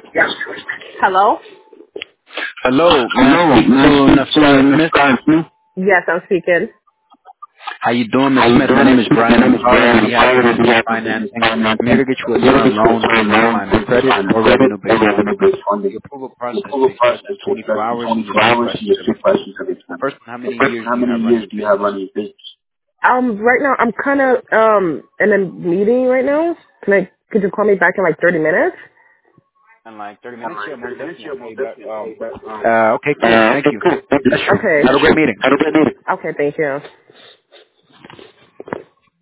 Hello? Hello, may I Hello, speak to Nafsar Smith? Yes, I'm speaking. How you doing, Ms. How you Smith? My doing, name Miss is Smith? My Brian. name I'm is calling on Brian. I'm behalf of calling on Business behalf of Business Financing. I'm here Financing. to get you a You're different looking for loan a through loan line through of credit line of or credit or revenue-based funding. revenue-based funding. The approval The process approval takes less process than takes 24 less than hours and 24 just two hours and questions just every two time. questions every time. First, how The many first, years how do you many have running years your do you have business? running your business? Right now I'm kind of in a meeting right now. Could you call me back in like 30 minutes? In like 30 minutes? Yeah, Like most 30 minutes, definitely. yeah, I'll call most you back. definitely. Okay, cool. Thank Okay, you. cool. Thank you. Have a Okay. great meeting. Have a great meeting. Okay, thank you.